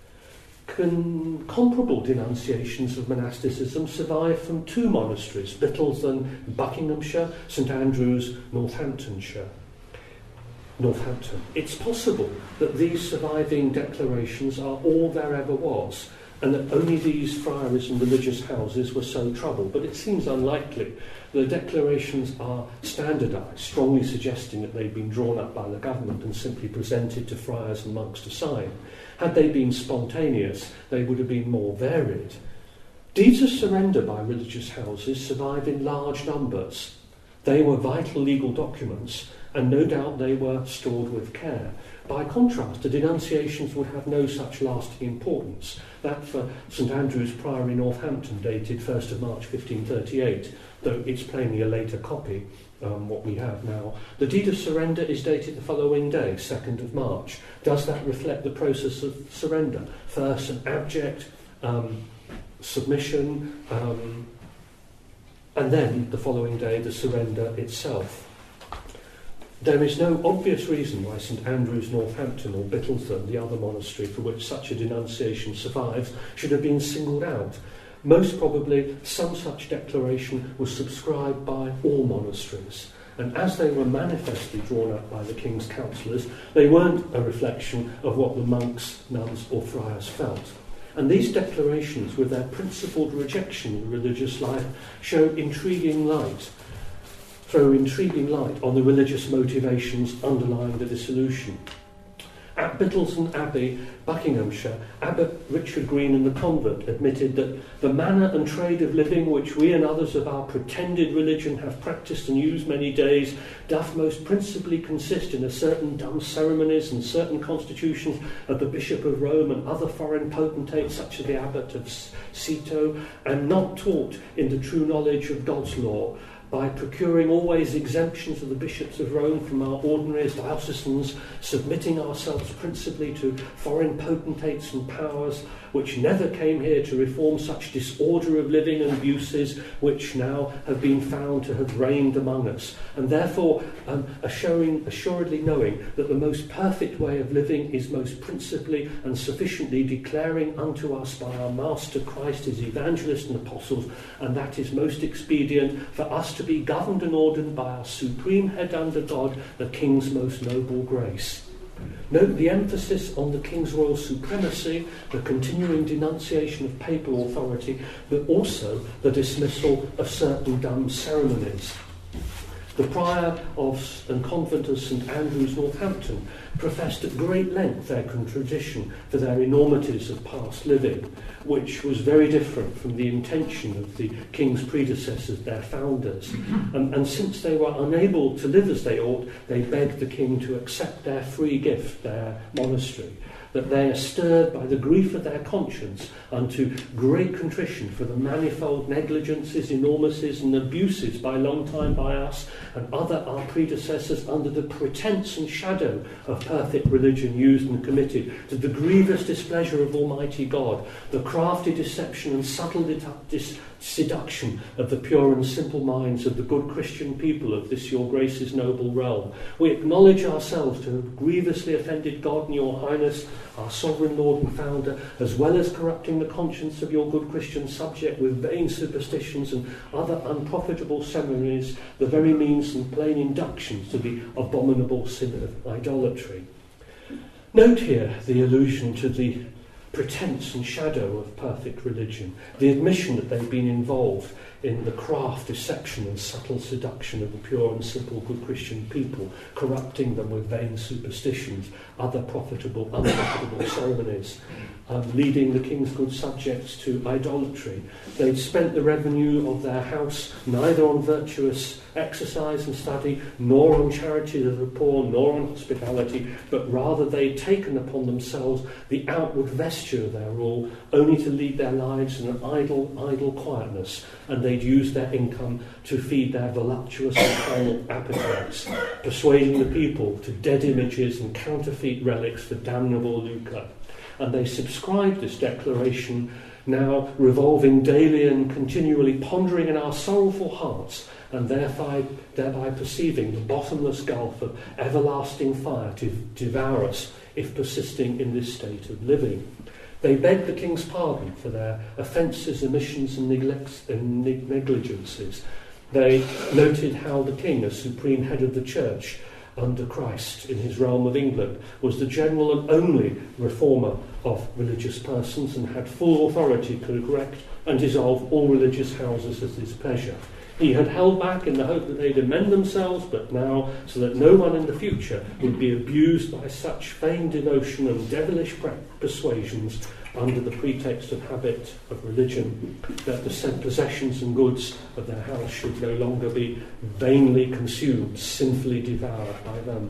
Con- comparable denunciations of monasticism survive from two monasteries, Bittleton, Buckinghamshire, St Andrews, Northamptonshire. Northampton. It's possible that these surviving declarations are all there ever was, and that only these friaries and religious houses were so troubled, but it seems unlikely. The declarations are standardised, strongly suggesting that they'd been drawn up by the government and simply presented to friars and monks to sign. Had they been spontaneous, they would have been more varied. Deeds of surrender by religious houses survive in large numbers. They were vital legal documents, and no doubt they were stored with care. By contrast, the denunciations would have no such lasting importance. That for St Andrew's Priory, Northampton, dated first of March fifteen thirty-eight, though it's plainly a later copy, um, what we have now. The deed of surrender is dated the following day, second of March. Does that reflect the process of surrender? First, an abject um, submission, um, and then the following day, the surrender itself. There is no obvious reason why St Andrews, Northampton or Bittleton, the other monastery for which such a denunciation survives, should have been singled out. Most probably some such declaration was subscribed by all monasteries, and as they were manifestly drawn up by the king's councillors, they weren't a reflection of what the monks, nuns or friars felt. And these declarations, with their principled rejection of religious life, show intriguing light throw intriguing light on the religious motivations underlying the dissolution. At Bittleston Abbey, Buckinghamshire, Abbot Richard Green and the convent admitted that the manner and trade of living which we and others of our pretended religion have practised and used many days doth most principally consist in a certain dumb ceremonies and certain constitutions of the Bishop of Rome and other foreign potentates such as the Abbot of Cito, and not taught in the true knowledge of God's law, by procuring always exemptions of the bishops of Rome from our ordinary as diocesans, submitting ourselves principally to foreign potentates and powers, which never came here to reform such disorder of living and abuses which now have been found to have reigned among us, and therefore um, assuring, assuredly knowing that the most perfect way of living is most principally and sufficiently declaring unto us by our Master Christ his evangelists and apostles, and that is most expedient for us to be governed and ordered by our supreme head under God, the King's most noble grace. Note the emphasis on the King's royal supremacy, the continuing denunciation of papal authority, but also the dismissal of certain dumb ceremonies. The prior of and convent of St Andrews, Northampton, professed at great length their contrition for their enormities of past living, which was very different from the intention of the King's predecessors, their founders. And, and since they were unable to live as they ought, they begged the King to accept their free gift, their monastery, that they are stirred by the grief of their conscience unto great contrition for the manifold negligences, enormities, and abuses by long time by us and other our predecessors under the pretence and shadow of perfect religion used and committed to the grievous displeasure of Almighty God, the crafty deception and subtle dis- seduction of the pure and simple minds of the good Christian people of this your Grace's noble realm. We acknowledge ourselves to have grievously offended God and your Highness, our sovereign Lord and Founder, as well as corrupting the conscience of your good Christian subject with vain superstitions and other unprofitable ceremonies, the very means and plain inductions to the abominable sin of idolatry. Note here the allusion to the pretence and shadow of perfect religion, the admission that they've been involved in the craft, deception and subtle seduction of the pure and simple good Christian people, corrupting them with vain superstitions, other profitable, unprofitable ceremonies, um, leading the King's good subjects to idolatry. They'd spent the revenue of their house neither on virtuous exercise and study, nor on charity to the poor, nor on hospitality, but rather they'd taken upon themselves the outward vesture of their rule, only to lead their lives in an idle, idle quietness, and they'd used their income to feed their voluptuous and carnal appetites, persuading the people to dead images and counterfeit relics for damnable lucre. And they subscribed this declaration, now revolving daily and continually pondering in our sorrowful hearts, and thereby, thereby perceiving the bottomless gulf of everlasting fire to devour us if persisting in this state of living. They begged the King's pardon for their offences, omissions and, neglects, and negligences. They noted how the King, as supreme head of the Church under Christ in his realm of England, was the general and only reformer of religious persons and had full authority to correct and dissolve all religious houses at his pleasure. He had held back in the hope that they'd amend themselves, but now, so that no one in the future would be abused by such vain devotion and devilish persuasions under the pretext of habit of religion, that the said possessions and goods of their house should no longer be vainly consumed, sinfully devoured by them.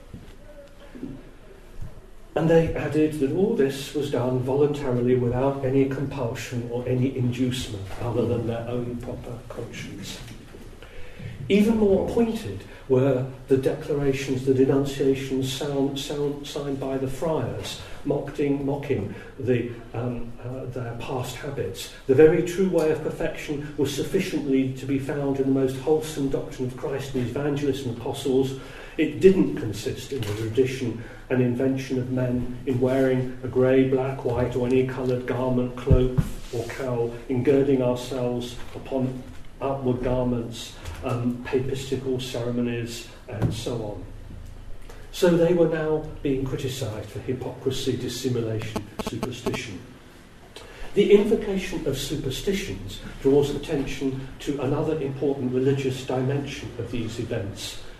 And they added that all this was done voluntarily without any compulsion or any inducement other than their own proper conscience. Even more pointed were the declarations, the denunciations sound, sound, signed by the friars, mocking, mocking the, um, uh, their past habits. The very true way of perfection was sufficiently to be found in the most wholesome doctrine of Christ and his evangelists and apostles. It didn't consist in the tradition and invention of men in wearing a grey, black, white or any coloured garment, cloak or cowl, in girding ourselves upon outward garments, um, papistical ceremonies and so on. So they were now being criticised for hypocrisy, dissimulation, superstition. The invocation of superstitions draws attention to another important religious dimension of these events,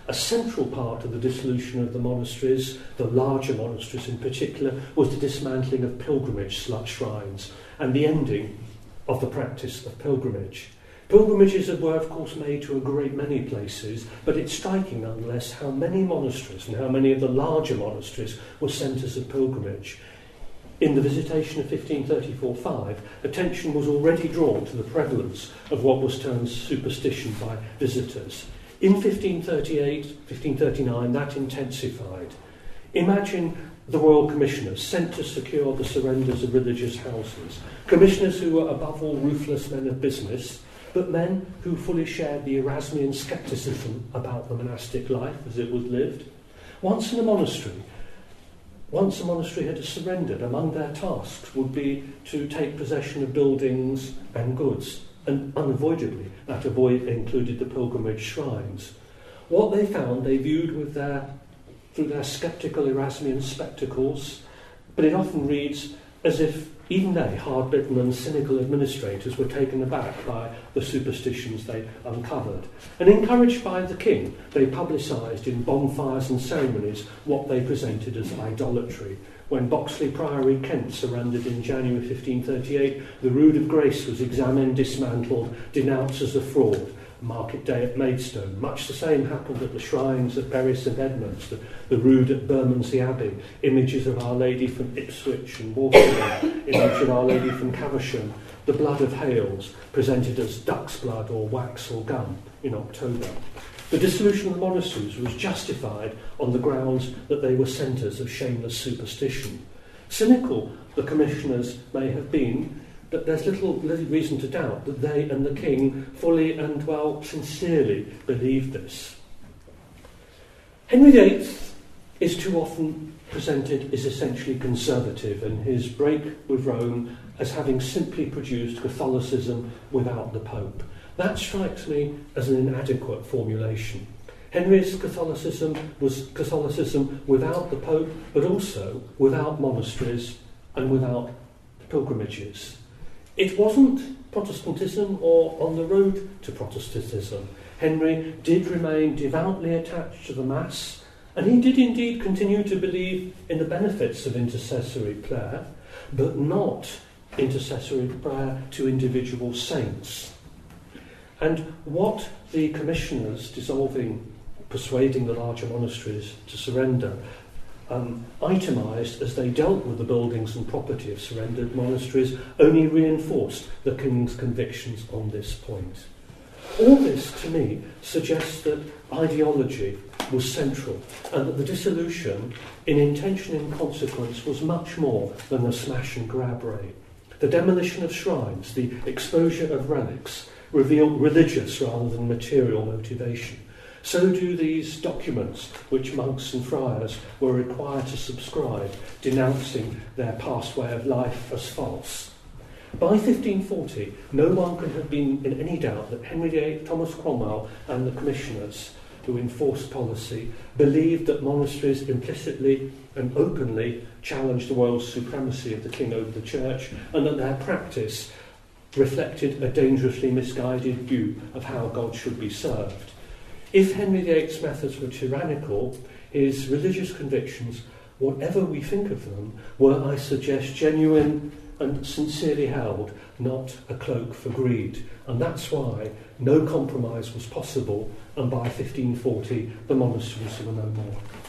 A central part of the dissolution of the monasteries, the larger monasteries in particular, was the dismantling of pilgrimage shrines and the ending of the practice of pilgrimage. Pilgrimages were, of course, made to a great many places, but it's striking nonetheless how many monasteries and how many of the larger monasteries were centres of pilgrimage. In the visitation of fifteen thirty-four five, attention was already drawn to the prevalence of what was termed superstition by visitors. In fifteen thirty-eight, fifteen thirty-nine, that intensified. Imagine the royal commissioners sent to secure the surrenders of religious houses, commissioners who were above all ruthless men of business, but men who fully shared the Erasmian scepticism about the monastic life as it was lived. Once in a monastery, once a monastery had surrendered, among their tasks would be to take possession of buildings and goods, and unavoidably that avoid included the pilgrimage shrines. What they found they viewed with their, through their sceptical Erasmian spectacles, but it often reads as if even they, hard-bitten and cynical administrators, were taken aback by the superstitions they uncovered. And encouraged by the king, they publicised in bonfires and ceremonies what they presented as idolatry. When Boxley Priory, Kent, surrendered in January fifteen thirty-eight, the Rood of Grace was examined, dismantled, denounced as a fraud. Market Day at Maidstone. Much the same happened at the shrines at Bury St Edmunds, the, the Rood at Bermondsey Abbey, images of Our Lady from Ipswich and Waterloo, image of Our Lady from Caversham, the blood of Hales, presented as duck's blood or wax or gum in October. The dissolution of the monasteries was justified on the grounds that they were centres of shameless superstition. Cynical the commissioners may have been, but there's little, little reason to doubt that they and the king fully and, well, sincerely believed this. Henry the Eighth is too often presented as essentially conservative, and his break with Rome as having simply produced Catholicism without the Pope. That strikes me as an inadequate formulation. Henry's Catholicism was Catholicism without the Pope, but also without monasteries and without pilgrimages. It wasn't Protestantism or on the road to Protestantism. Henry did remain devoutly attached to the Mass, and he did indeed continue to believe in the benefits of intercessory prayer, but not intercessory prayer to individual saints. And what the commissioners dissolving, persuading the larger monasteries to surrender, Um, itemised as they dealt with the buildings and property of surrendered monasteries, only reinforced the king's convictions on this point. All this, to me, suggests that ideology was central, and that the dissolution, in intention and consequence, was much more than a smash and grab raid. The demolition of shrines, the exposure of relics, revealed religious rather than material motivation. So do these documents which monks and friars were required to subscribe, denouncing their past way of life as false. By fifteen forty, no one could have been in any doubt that Henry the Eighth, Thomas Cromwell and the commissioners who enforced policy believed that monasteries implicitly and openly challenged the royal supremacy of the king over the church, and that their practice reflected a dangerously misguided view of how God should be served. If Henry the Eighth's methods were tyrannical, his religious convictions, whatever we think of them, were, I suggest, genuine and sincerely held, not a cloak for greed. And that's why no compromise was possible, and by fifteen forty the monasteries were no more.